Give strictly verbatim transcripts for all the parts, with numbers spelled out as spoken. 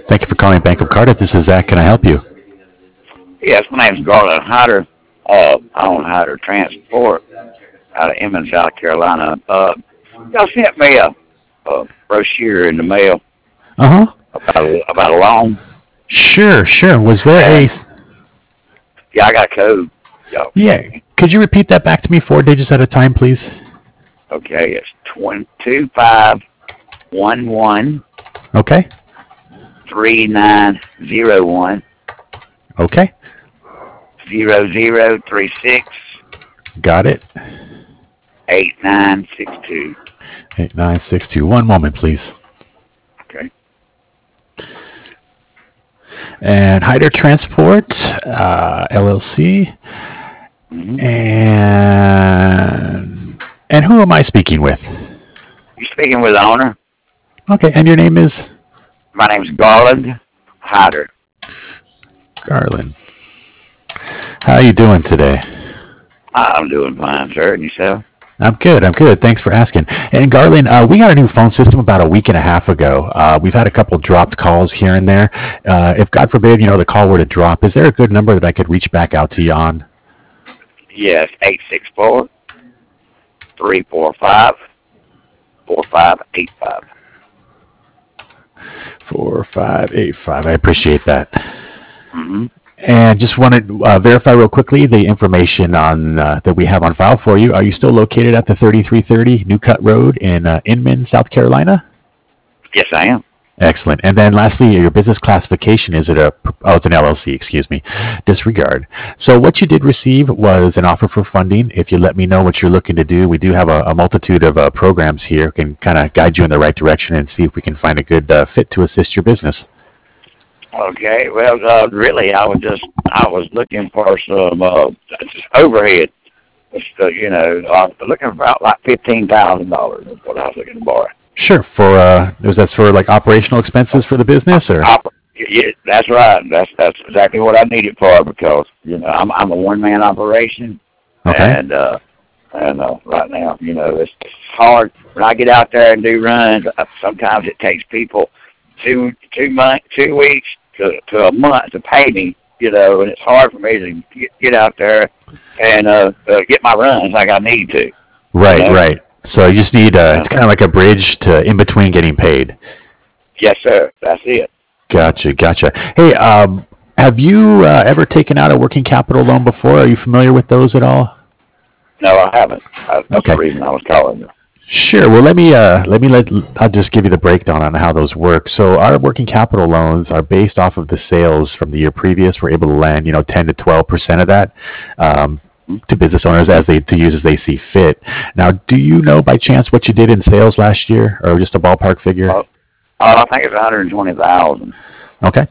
Thank you for calling Bank of Cardiff. This is Zach. Can I help you? Yes, my name's Garland Hyder. Uh, I own Hyder Transport out of Emmons, South Carolina. Uh, y'all sent me a, a brochure in the mail Uh huh. about a, about a loan, Sure, sure. Was there a. and yeah, I got a code. Y'all can Yeah. give me. Could you repeat that back to me four digits at a time, please? Okay, it's twenty two five one one Okay. three nine zero one Okay. zero zero three six Got it. eight nine six two. Eight nine six two. One moment, please. Okay. And Hyder Transport, uh, L L C. Mm-hmm. And. And who am I speaking with? You speaking with the owner? Okay. And your name is? My name's Garland Hyder. Garland. How are you doing today? I'm doing fine, sir. And yourself? I'm good. I'm good. Thanks for asking. And Garland, uh, we got a new phone system about a week and a half ago. Uh, we've had a couple dropped calls here and there. Uh, if God forbid, you know, the call were to drop, is there a good number that I could reach back out to you on? Yes, eight six four three four five four five eight five. Four five eight five. I appreciate that. Mm-hmm. And just want to uh, verify real quickly the information on uh, that we have on file for you. Are you still located at the thirty-three thirty New Cut Road in uh, Inman, South Carolina? Yes, I am. Excellent. And then lastly, your business classification, is it a, oh, it's an L L C, excuse me, disregard. So what you did receive was an offer for funding. If you let me know what you're looking to do, we do have a, a multitude of uh, programs here, can kind of guide you in the right direction and see if we can find a good uh, fit to assist your business. Okay. Well, uh, really, I was just I was looking for some uh, just overhead. Just, uh, you know, I was looking for about like fifteen thousand dollars. Is what I was looking to borrow. Sure. For, uh, was that for like operational expenses for the business or? Op- yeah, that's right. That's that's exactly what I need it for because you know I'm I'm a one man operation, Okay. and uh, and uh, right now you know it's, it's hard when I get out there and do runs. Uh, sometimes it takes people two two months, two weeks to to a month to pay me. You know, and it's hard for me to get, get out there and uh, uh, get my runs like I need to. You Right, know. right. So you just need, uh, Uh, it's kind of like a bridge to in between getting paid. yes, sir. That's it. Gotcha, gotcha. Hey, um, have you uh, ever taken out a working capital loan before? Are you familiar with those at all? No, I haven't. Uh, that's the Okay. reason I was calling you. Sure. Well, let me uh, let me let I'll just give you the breakdown on how those work. So our working capital loans are based off of the sales from the year previous. We're able to lend, you know, ten to twelve percent of that um, to business owners as they to use as they see fit. Now, do you know by chance what you did in sales last year, or just a ballpark figure? Uh, I think it's one hundred twenty thousand. Okay.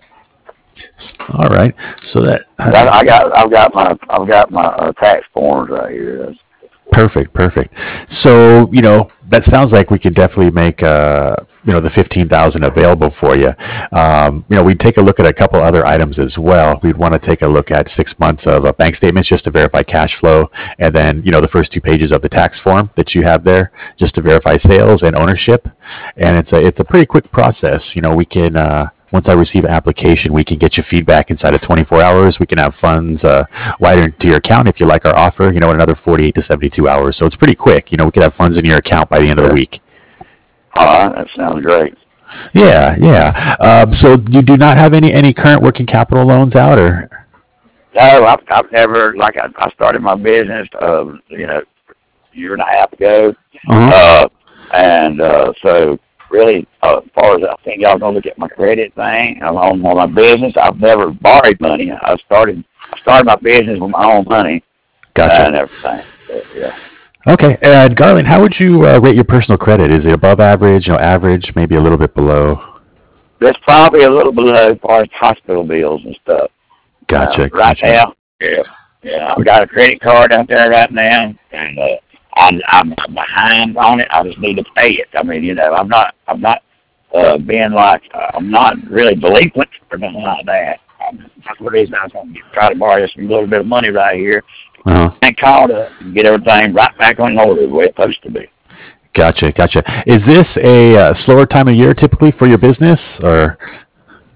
All right. So that That I got. I've got my. I've got my uh, tax forms right here. That's, perfect, perfect. So, you know, that sounds like we could definitely make, uh, you know, the fifteen thousand available for you. Um, you know, we'd take a look at a couple other items as well. We'd want to take a look at six months of uh, bank statements just to verify cash flow. And then, you know, the first two pages of the tax form that you have there just to verify sales and ownership. And it's a, it's a pretty quick process. You know, we can, uh, once I receive an application, we can get you feedback inside of twenty-four hours. We can have funds uh, wired into your account if you like our offer, you know, in another forty-eight to seventy-two hours. So it's pretty quick. You know, we could have funds in your account by the end of the yeah. week. All right. That sounds great. Yeah, yeah. Um, so you do not have any, any current working capital loans out or? No, I've, I've never like I, I started my business. Uh, you know, a year and a half ago. Uh-huh. Uh, and uh, so really, uh, as far as I think y'all gonna look at my credit thing, I'm on my business. I've never borrowed money. I started. I started my business with my own money Gotcha. and everything. So, yeah. Okay. And Garland, how would you uh, rate your personal credit? Is it above average, you know, average, maybe a little bit below? That's probably a little below as far as hospital bills and stuff. Uh, Gotcha, right gotcha. now, yeah, yeah, I've got a credit card out there right now, and uh, I'm, I'm behind on it. I just need to pay it. I mean, you know, I'm not, I'm not uh, being like, uh, I'm not really delinquent or nothing like that. Um, that's the reason I was going to try to borrow just a little bit of money right here Uh-huh. and caught up and get everything right back on order the way it's supposed to be. Gotcha, gotcha. Is this a uh, slower time of year typically for your business or?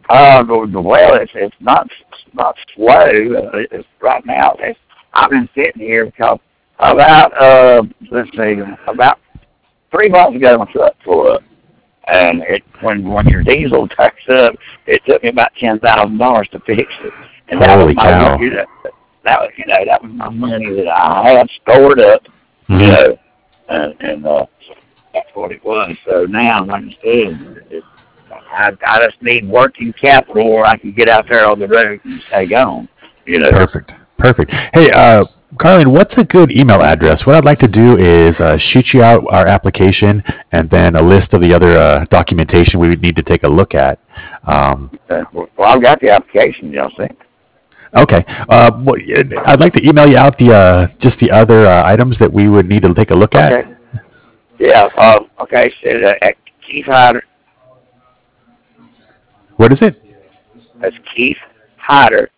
Uh, the, the well, it's it's not not slow. Uh, It's right now. It's, I've been sitting here because about uh, let's see, about three months ago my truck tore up, and it when when your diesel takes up, it took me about ten thousand dollars to fix it, and that was Holy my cow. you know, that was you know that was my money that I had stored up, you Mhm. know, and, and uh, that's what it was. So now, like I said, it, I, I just need working capital where I can get out there on the road and stay gone. You know. Perfect. Perfect. Hey, uh, Carlin, what's a good email address? What I'd like to do is uh, shoot you out our application and then a list of the other uh, documentation we would need to take a look at. Um, Uh, well, I've got the application. You know, see. okay. Uh, well, I'd like to email you out the uh, just the other uh, items that we would need to take a look at. Okay. Yeah. Uh, okay. So uh, at Keith Hyder. What is it? That's Keith Hyder.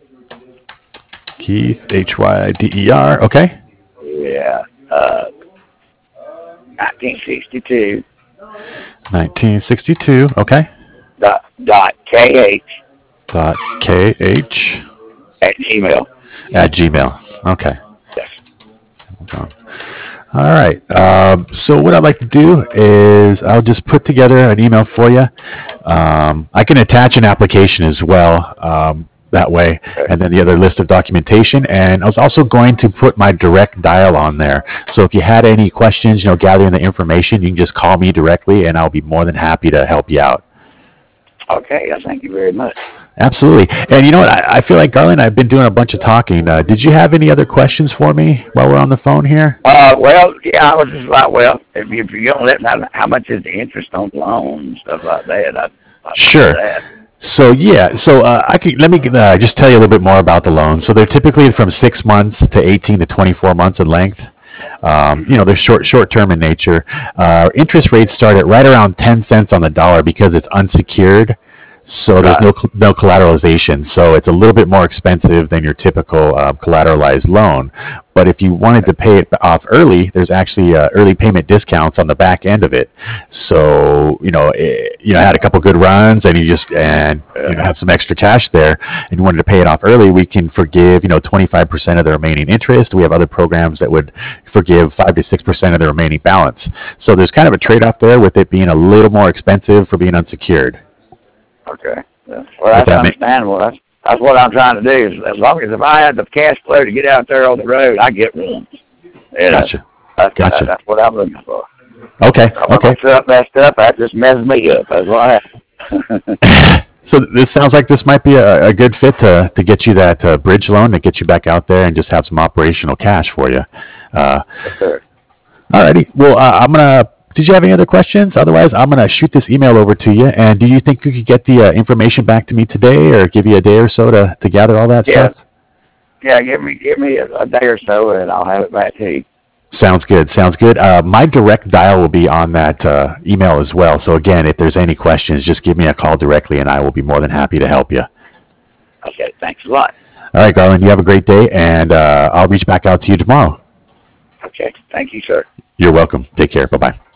Keith, H Y D E R. Okay. Yeah. Uh, nineteen sixty-two. nineteen sixty-two. Okay. Dot dot kh Dot K H at Gmail. at Gmail. Okay. Yes. All right. Um, so what I'd like to do is I'll just put together an email for you. Um, I can attach an application as well um, that way, Okay. and then the other list of documentation. And I was also going to put my direct dial on there. So if you had any questions, you know, gathering the information, you can just call me directly, and I'll be more than happy to help you out. Okay. I thank you very much. Absolutely. And you know what? I, I feel like, Garland, I've been doing a bunch of talking. Uh, did you have any other questions for me while we're on the phone here? Uh, well, yeah, I was just like, well, if, you, if you're gonna let me know how much is the interest on the loan and stuff like that, I, I Sure. that. So yeah, so uh, I can let me uh, just tell you a little bit more about the loan. So they're typically from six months to eighteen to twenty-four months in length. Um, you know, they're short short term in nature. Uh, interest rates start at right around ten cents on the dollar because it's unsecured. So there's Right. no no collateralization. So it's a little bit more expensive than your typical uh, collateralized loan. But if you wanted to pay it off early, there's actually uh, early payment discounts on the back end of it. So you know, it, you know, had a couple good runs, and you just and you know Yeah. have some extra cash there, and you wanted to pay it off early. We can forgive you know twenty-five percent of the remaining interest. We have other programs that would forgive five to six percent of the remaining balance. So there's kind of a trade off there with it being a little more expensive for being unsecured. Okay. Yeah. Well, If that's that make understandable. That's that's what I'm trying to do. Is as long as if I have the cash flow to get out there on the road, I get runs. You know, Gotcha. that's, that, Gotcha. that's what I'm looking for. Okay. So when my Okay. truck messed up, that just messed me up. That's what happened. So this sounds like this might be a, a good fit to, to get you that uh, bridge loan to get you back out there and just have some operational cash for you. Uh, Yes, sir. alrighty. Well, uh, I'm gonna. Did you have any other questions? Otherwise, I'm gonna shoot this email over to you. And do you think you could get the uh, information back to me today, or give you a day or so to, to gather all that Yeah. stuff? Yeah. Give me give me a, a day or so, and I'll have it back to you. Sounds good. Sounds good. Uh, my direct dial will be on that uh, email as well. So again, if there's any questions, just give me a call directly, and I will be more than happy to help you. Okay. Thanks a lot. All right, Garland. You have a great day, and uh, I'll reach back out to you tomorrow. Okay. Thank you, sir. You're welcome. Take care. Bye bye.